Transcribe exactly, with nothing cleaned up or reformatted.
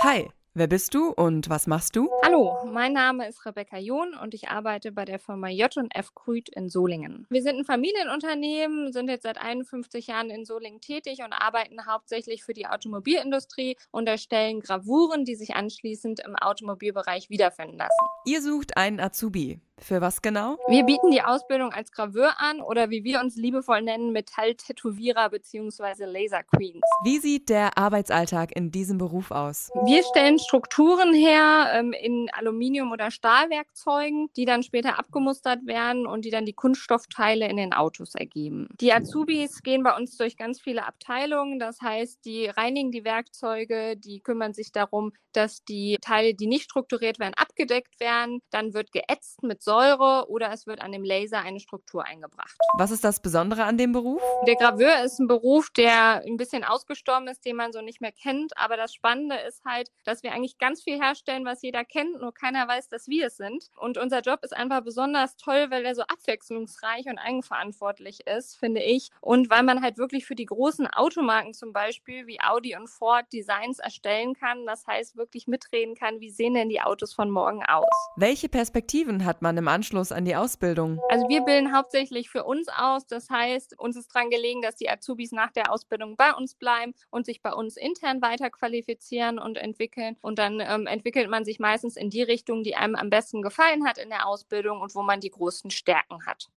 Hi, wer bist du und was machst du? Hallo, mein Name ist Rebecca John und ich arbeite bei der Firma J und F Krüth in Solingen. Wir sind ein Familienunternehmen, sind jetzt seit einundfünfzig Jahren in Solingen tätig und arbeiten hauptsächlich für die Automobilindustrie und erstellen Gravuren, die sich anschließend im Automobilbereich wiederfinden lassen. Ihr sucht einen Azubi. Für was genau? Wir bieten die Ausbildung als Graveur an oder wie wir uns liebevoll nennen, Metalltätowierer bzw. Laser Queens. Wie sieht der Arbeitsalltag in diesem Beruf aus? Wir stellen Strukturen her ähm, in Aluminium- oder Stahlwerkzeugen, die dann später abgemustert werden und die dann die Kunststoffteile in den Autos ergeben. Die Azubis gehen bei uns durch ganz viele Abteilungen, das heißt, die reinigen die Werkzeuge, die kümmern sich darum, dass die Teile, die nicht strukturiert werden, abgedeckt werden. Dann wird geätzt mit Säure oder es wird an dem Laser eine Struktur eingebracht. Was ist das Besondere an dem Beruf? Der Graveur ist ein Beruf, der ein bisschen ausgestorben ist, den man so nicht mehr kennt. Aber das Spannende ist halt, dass wir eigentlich ganz viel herstellen, was jeder kennt, nur keiner weiß, dass wir es sind. Und unser Job ist einfach besonders toll, weil er so abwechslungsreich und eigenverantwortlich ist, finde ich. Und weil man halt wirklich für die großen Automarken zum Beispiel wie Audi und Ford Designs erstellen kann. Das heißt, wirklich mitreden kann, wie sehen denn die Autos von morgen aus. Welche Perspektiven hat man im Anschluss an die Ausbildung? Also wir bilden hauptsächlich für uns aus. Das heißt, uns ist daran gelegen, dass die Azubis nach der Ausbildung bei uns bleiben und sich bei uns intern weiter qualifizieren und entwickeln. Und dann ähm, entwickelt man sich meistens in die Richtung, die einem am besten gefallen hat in der Ausbildung und wo man die größten Stärken hat.